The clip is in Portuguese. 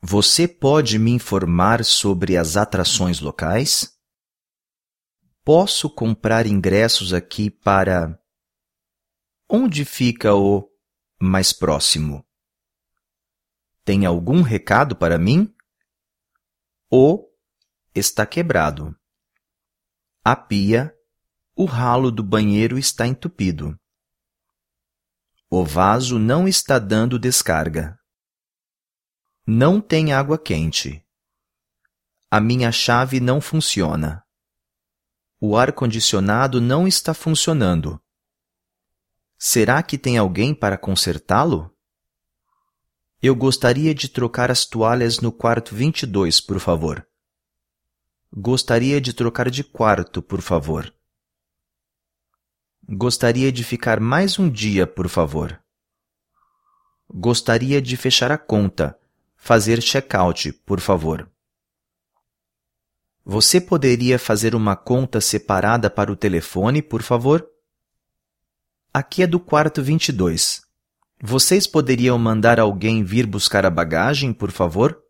Você pode me informar sobre as atrações locais? Posso comprar ingressos aqui para... Onde fica o mais próximo? Tem algum recado para mim? O está quebrado. A pia, o ralo do banheiro está entupido. O vaso não está dando descarga. Não tem água quente. A minha chave não funciona. O ar-condicionado não está funcionando. Será que tem alguém para consertá-lo? Eu gostaria de trocar as toalhas no quarto 22, por favor. Gostaria de trocar de quarto, por favor. Gostaria de ficar mais um dia, por favor. Gostaria de fechar a conta, fazer check-out, por favor. Você poderia fazer uma conta separada para o telefone, por favor? Aqui é do quarto 22. Vocês poderiam mandar alguém vir buscar a bagagem, por favor?